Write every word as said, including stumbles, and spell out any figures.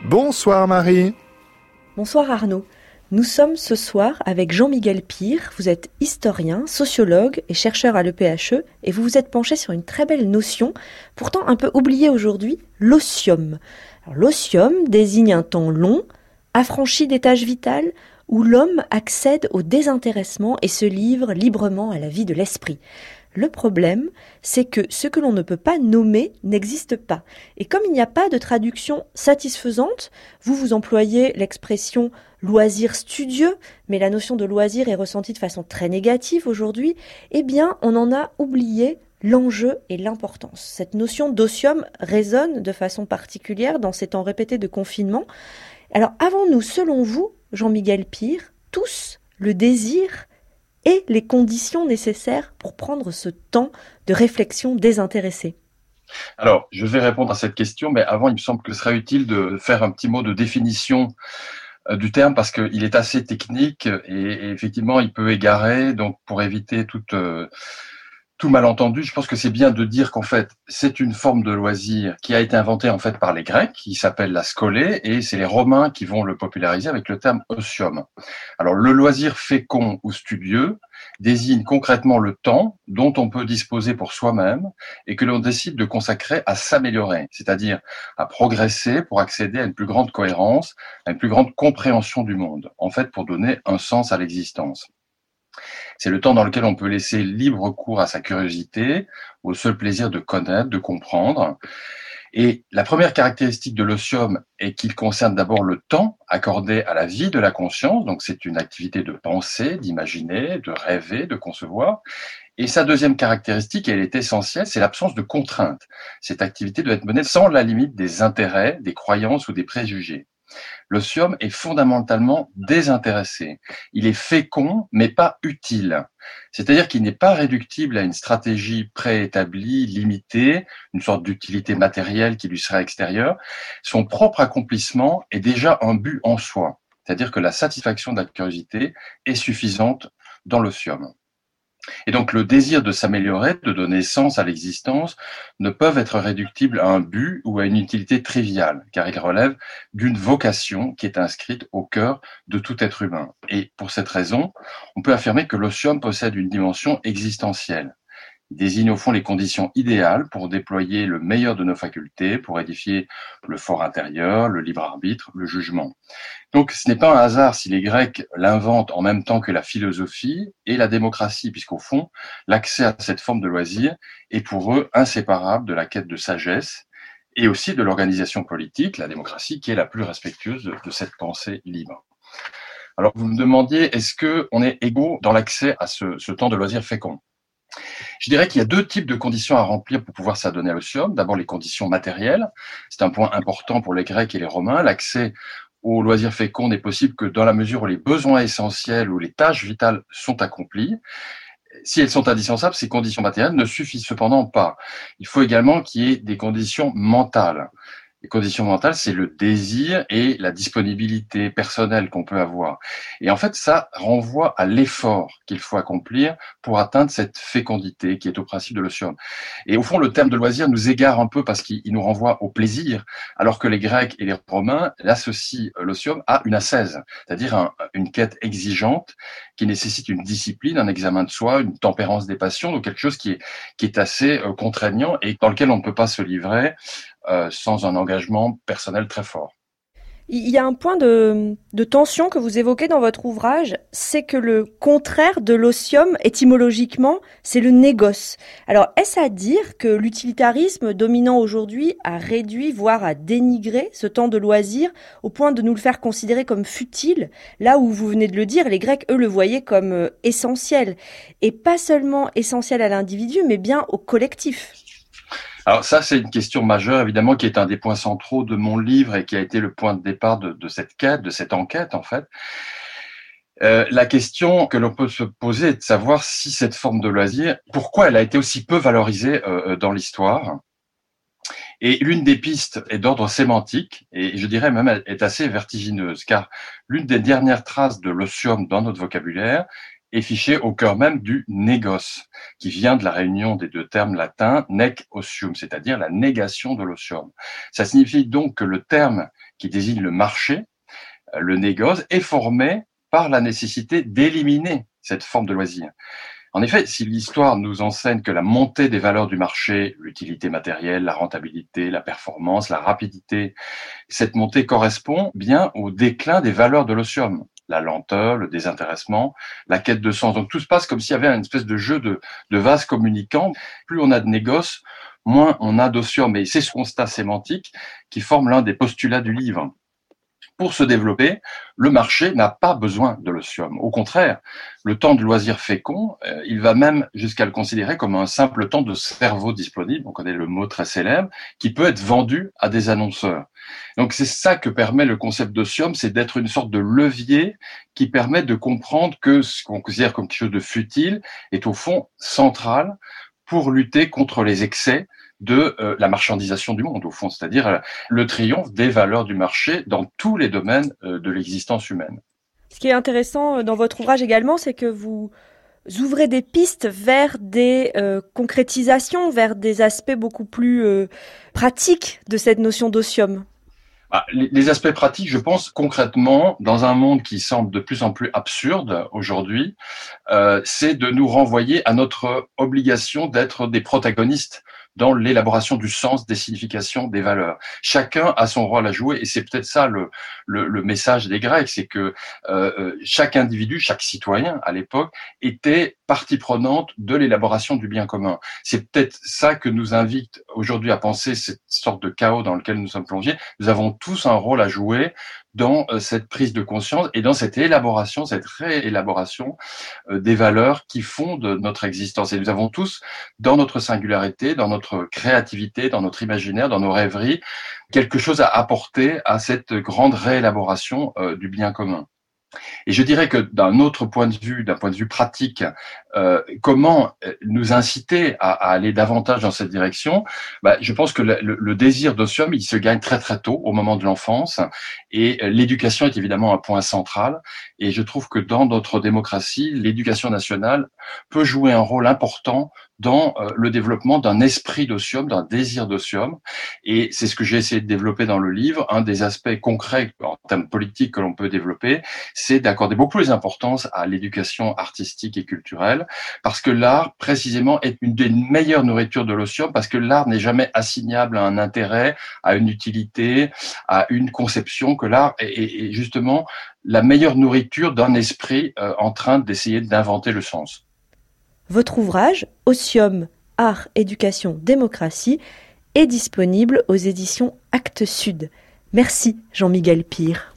Bonsoir Marie. Bonsoir Arnaud. Nous sommes ce soir avec Jean-Miguel Pire. Vous êtes historien, sociologue et chercheur à l'E P H E et vous vous êtes penché sur une très belle notion, pourtant un peu oubliée aujourd'hui, l'otium. Alors, l'otium désigne un temps long, affranchi des tâches vitales, où l'homme accède au désintéressement et se livre librement à la vie de l'esprit. Le problème, c'est que ce que l'on ne peut pas nommer n'existe pas. Et comme il n'y a pas de traduction satisfaisante, vous vous employez l'expression loisir studieux, mais la notion de loisir est ressentie de façon très négative aujourd'hui, eh bien, on en a oublié l'enjeu et l'importance. Cette notion d'otium résonne de façon particulière dans ces temps répétés de confinement. Alors, avons-nous, selon vous, Jean-Miguel Pire, tous le désir et les conditions nécessaires pour prendre ce temps de réflexion désintéressée? Alors, je vais répondre à cette question, mais avant, il me semble que ce serait utile de faire un petit mot de définition euh, du terme parce qu'il est assez technique et, et effectivement, il peut égarer. Donc, pour éviter toute, euh, tout malentendu, je pense que c'est bien de dire qu'en fait, c'est une forme de loisir qui a été inventée en fait par les Grecs, qui s'appelle la scolée, et c'est les Romains qui vont le populariser avec le terme otium. Alors, le loisir fécond ou studieux désigne concrètement le temps dont on peut disposer pour soi-même et que l'on décide de consacrer à s'améliorer, c'est-à-dire à progresser pour accéder à une plus grande cohérence, à une plus grande compréhension du monde, en fait pour donner un sens à l'existence. C'est le temps dans lequel on peut laisser libre cours à sa curiosité, au seul plaisir de connaître, de comprendre. Et la première caractéristique de l'otium est qu'il concerne d'abord le temps accordé à la vie de la conscience, donc c'est une activité de penser, d'imaginer, de rêver, de concevoir. Et sa deuxième caractéristique, et elle est essentielle, c'est l'absence de contraintes. Cette activité doit être menée sans la limite des intérêts, des croyances ou des préjugés. L'otium est fondamentalement désintéressé. Il est fécond, mais pas utile. C'est-à-dire qu'il n'est pas réductible à une stratégie préétablie, limitée, une sorte d'utilité matérielle qui lui serait extérieure. Son propre accomplissement est déjà un but en soi. C'est-à-dire que la satisfaction de la curiosité est suffisante dans l'otium. Et donc le désir de s'améliorer, de donner sens à l'existence, ne peuvent être réductibles à un but ou à une utilité triviale, car ils relèvent d'une vocation qui est inscrite au cœur de tout être humain. Et pour cette raison, on peut affirmer que l'otium possède une dimension existentielle. Il désigne au fond les conditions idéales pour déployer le meilleur de nos facultés, pour édifier le fort intérieur, le libre arbitre, le jugement. Donc ce n'est pas un hasard si les Grecs l'inventent en même temps que la philosophie et la démocratie, puisqu'au fond, l'accès à cette forme de loisir est pour eux inséparable de la quête de sagesse et aussi de l'organisation politique, la démocratie, qui est la plus respectueuse de, de cette pensée libre. Alors vous me demandiez, est-ce qu'on est égaux dans l'accès à ce, ce temps de loisir fécond ? Je dirais qu'il y a deux types de conditions à remplir pour pouvoir s'adonner à l'otium. D'abord, les conditions matérielles. C'est un point important pour les Grecs et les Romains. L'accès au loisir fécond n'est possible que dans la mesure où les besoins essentiels ou les tâches vitales sont accomplies. Si elles sont indispensables, ces conditions matérielles ne suffisent cependant pas. Il faut également qu'il y ait des conditions mentales. Les conditions mentales, c'est le désir et la disponibilité personnelle qu'on peut avoir. Et en fait, ça renvoie à l'effort qu'il faut accomplir pour atteindre cette fécondité qui est au principe de l'otium. Et au fond, le terme de loisir nous égare un peu parce qu'il nous renvoie au plaisir, alors que les Grecs et les Romains l'associent l'otium à une ascèse, c'est-à-dire un, une quête exigeante qui nécessite une discipline, un examen de soi, une tempérance des passions, donc quelque chose qui est, qui est assez euh, contraignant et dans lequel on ne peut pas se livrer Euh, sans un engagement personnel très fort. Il y a un point de, de tension que vous évoquez dans votre ouvrage, c'est que le contraire de l'otium, étymologiquement, c'est le négoce. Alors, est-ce à dire que l'utilitarisme dominant aujourd'hui a réduit, voire a dénigré ce temps de loisir au point de nous le faire considérer comme futile, là où vous venez de le dire, les Grecs, eux, le voyaient comme euh, essentiel, et pas seulement essentiel à l'individu, mais bien au collectif. Alors ça, c'est une question majeure, évidemment, qui est un des points centraux de mon livre et qui a été le point de départ de, de cette quête, de cette enquête, en fait. Euh, la question que l'on peut se poser est de savoir si cette forme de loisir, pourquoi elle a été aussi peu valorisée euh, dans l'histoire. Et l'une des pistes est d'ordre sémantique, et je dirais même elle est assez vertigineuse, car l'une des dernières traces de l'otium dans notre vocabulaire est fichée au cœur même du négoce, qui vient de la réunion des deux termes latins nec otium, c'est-à-dire la négation de l'otium. Ça signifie donc que le terme qui désigne le marché, le négoce, est formé par la nécessité d'éliminer cette forme de loisir. En effet, si l'histoire nous enseigne que la montée des valeurs du marché, l'utilité matérielle, la rentabilité, la performance, la rapidité, cette montée correspond bien au déclin des valeurs de l'osium. La lenteur, le désintéressement, la quête de sens. Donc tout se passe comme s'il y avait une espèce de jeu de, de vase communicant. Plus on a de négoce, moins on a d'osium. Et c'est ce constat sémantique qui forme l'un des postulats du livre. Pour se développer, le marché n'a pas besoin de l'osium. Au contraire, le temps de loisir fécond, euh, il va même jusqu'à le considérer comme un simple temps de cerveau disponible, on connaît le mot très célèbre, qui peut être vendu à des annonceurs. Donc c'est ça que permet le concept d'osium, c'est d'être une sorte de levier qui permet de comprendre que ce qu'on considère comme quelque chose de futile est au fond central pour lutter contre les excès de euh, la marchandisation du monde, au fond, c'est-à-dire euh, le triomphe des valeurs du marché dans tous les domaines euh, de l'existence humaine. Ce qui est intéressant dans votre ouvrage également, c'est que vous ouvrez des pistes vers des euh, concrétisations, vers des aspects beaucoup plus euh, pratiques de cette notion d'osium. Ah, les, les aspects pratiques, je pense concrètement, dans un monde qui semble de plus en plus absurde aujourd'hui, euh, c'est de nous renvoyer à notre obligation d'être des protagonistes dans l'élaboration du sens, des significations, des valeurs. Chacun a son rôle à jouer, et c'est peut-être ça le, le, le message des Grecs, c'est que euh, chaque individu, chaque citoyen à l'époque était partie prenante de l'élaboration du bien commun. C'est peut-être ça que nous invite aujourd'hui à penser cette sorte de chaos dans lequel nous sommes plongés. Nous avons tous un rôle à jouer dans euh, cette prise de conscience et dans cette élaboration, cette réélaboration euh, des valeurs qui fondent notre existence. Et nous avons tous, dans notre singularité, dans notre créativité, dans notre imaginaire, dans nos rêveries, quelque chose à apporter à cette grande réélaboration euh, du bien commun. Et je dirais que d'un autre point de vue, d'un point de vue pratique, euh, comment nous inciter à, à aller davantage dans cette direction, bah, je pense que le, le, le désir d'osium, il se gagne très très tôt, au moment de l'enfance, et l'éducation est évidemment un point central. Et je trouve que dans notre démocratie, l'éducation nationale peut jouer un rôle important dans euh, le développement d'un esprit d'osium, d'un désir d'osium. Et c'est ce que j'ai essayé de développer dans le livre. Un des aspects concrets en termes politiques que l'on peut développer, c'est d'accorder beaucoup plus d'importance à l'éducation artistique et culturelle, parce que l'art, précisément, est une des meilleures nourritures de l'osium, parce que l'art n'est jamais assignable à un intérêt, à une utilité, à une conception, que l'art est, est, est justement la meilleure nourriture d'un esprit euh, en train d'essayer d'inventer le sens. Votre ouvrage, Osium, Art, Éducation, Démocratie, est disponible aux éditions Actes Sud. Merci Jean-Miguel Pire.